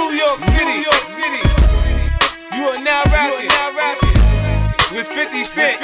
New York City. You are now rapping with 50 Cent.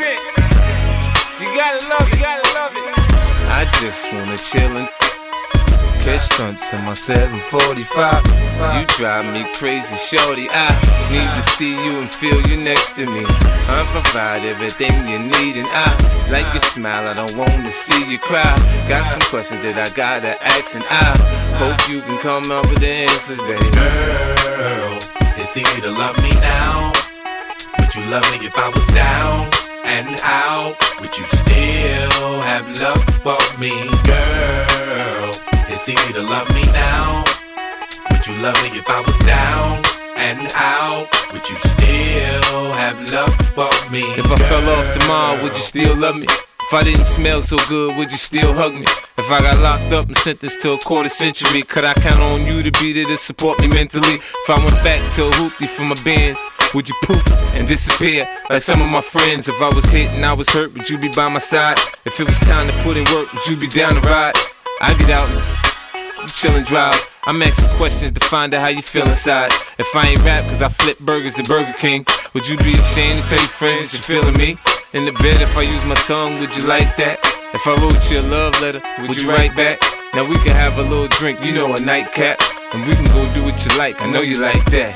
You gotta love it. I just wanna chillin', catch stunts in my 745. You drive me crazy, shorty. I need to see you and feel you next to me. I provide everything you need, and I like your smile. I don't wanna see you cry. Got some questions that I gotta ask, and I hope you can come up with the answers, baby. Girl, it's easy to love me now. Would you love me if I was down and out? Would you still have love for me, girl? It's easy to love me now. Would you love me if I was down and out? Would you still have love for me, If I fell off tomorrow, would you still love me? If I didn't smell so good, would you still hug me? If I got locked up and sentenced to a quarter century, could I count on you to be there to support me mentally? If I went back to a hoopty for my bands, would you poof and disappear like some of my friends? If I was hit and I was hurt, would you be by my side? If it was time to put in work, would you be down to ride? I get out and you chill and drive. I'm asking questions to find out how you feel inside. If I ain't rap cause I flip burgers at Burger King, would you be ashamed to tell your friends that you're feeling me? In the bed, if I use my tongue, would you like that? If I wrote you a love letter, would you write back? Now we can have a little drink, you know, a nightcap, and we can go do what you like. I know you like that.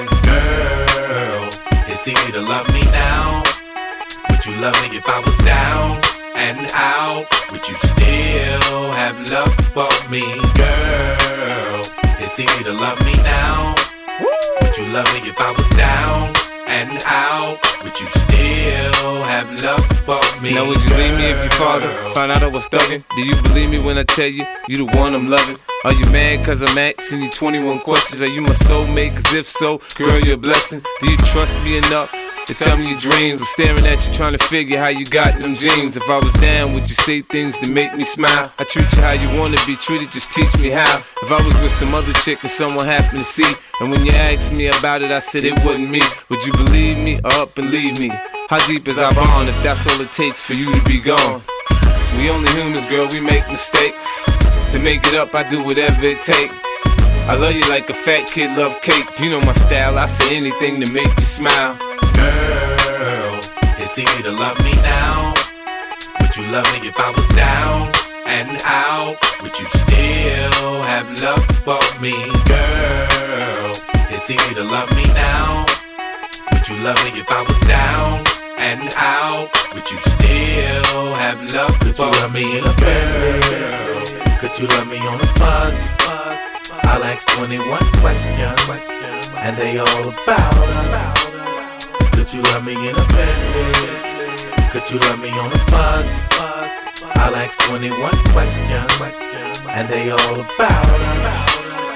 Girl, it's easy to love me now. Would you love me if I was down and out? Would you still have love for me, girl? It's easy to love me now. Would you love me if I was down and out? Would you still have love for me? Now would you leave me if your father found out I was thuggin'? Do you believe me when I tell you, you the one I'm loving? Are you mad cause I'm asking you 21 questions? Are you my soulmate? Cause if so, girl, you're a blessing. Do you trust me enough to tell me your dreams? I'm staring at you trying to figure how you got them jeans. If I was down, would you say things to make me smile? I treat you how you wanna be treated, just teach me how. If I was with some other chick and someone happened to see, and when you asked me about it, I said it wasn't me, would you believe me or up and leave me? How deep is our bond if that's all it takes for you to be gone? We only humans, girl, we make mistakes. To make it up, I do whatever it takes. I love you like a fat kid love cake. You know my style, I say anything to make you smile. Girl, it's easy to love me now. Would you love me if I was down and out? Would you still have love for me, girl? It's easy to love me now. Would you love me if I was down and out? Would you still have love for me? Could you love me in a Bentley? Could you love me on a bus? I'll ask 21 questions, and they all about us. Could you love me in a Bentley? Could you love me on a bus? I'll ask 21 questions, and they all about us.